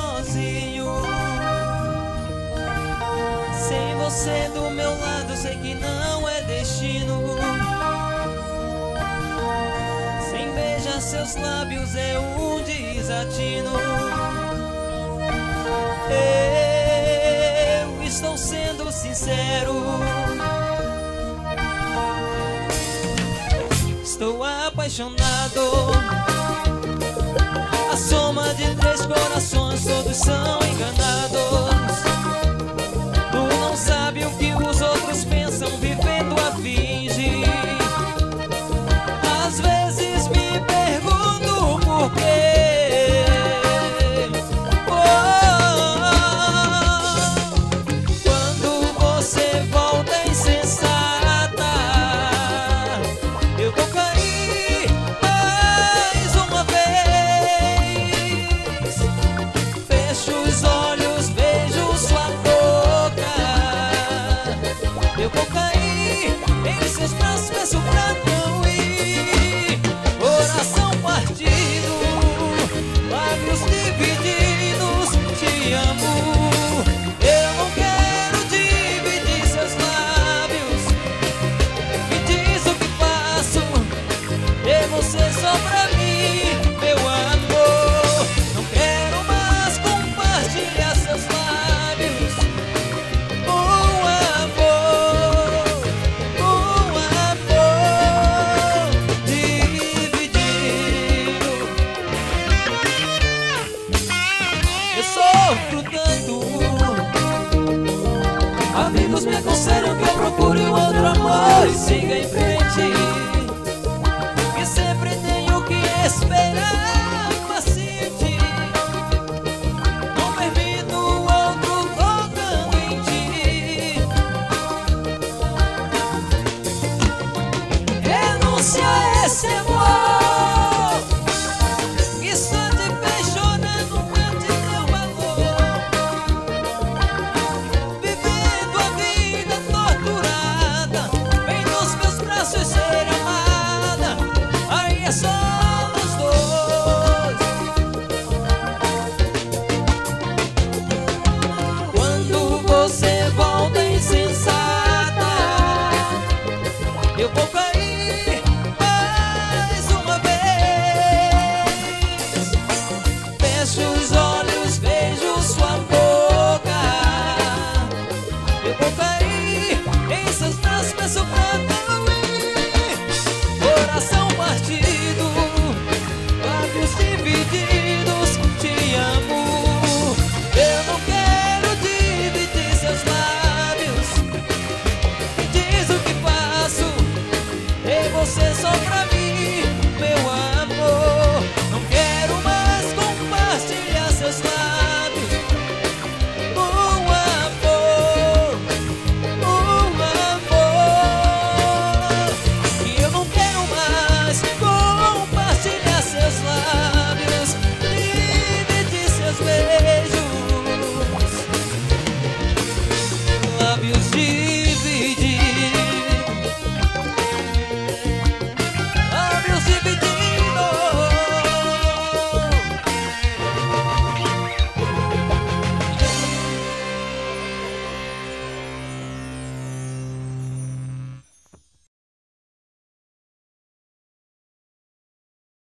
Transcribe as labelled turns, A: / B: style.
A: sozinho. Sem você do meu lado, sei que não é destino. Sem beijar seus lábios é um desatino. Eu estou sendo sincero. Estou apaixonado. A soma de 3 corações, todos são enganados. Tu não sabe o que os outros pensam, vivendo a fingir. Às vezes me pergunto por quê. Quando você volta insensata, eu vou cair mais uma vez. Fecho os olhos, vejo sua boca. Eu vou cair em seus braços, peço pra não ir. Coração partido, lábios divididos, te amo. Eu não quero dividir seus lábios. Me diz o que faço, e você só pra mim, meu amor. Não quero mais compartilhar seus lábios. Sofro tanto. Amigos me aconselham que eu procure um outro amor e siga em frente, que sempre tenho que esperar.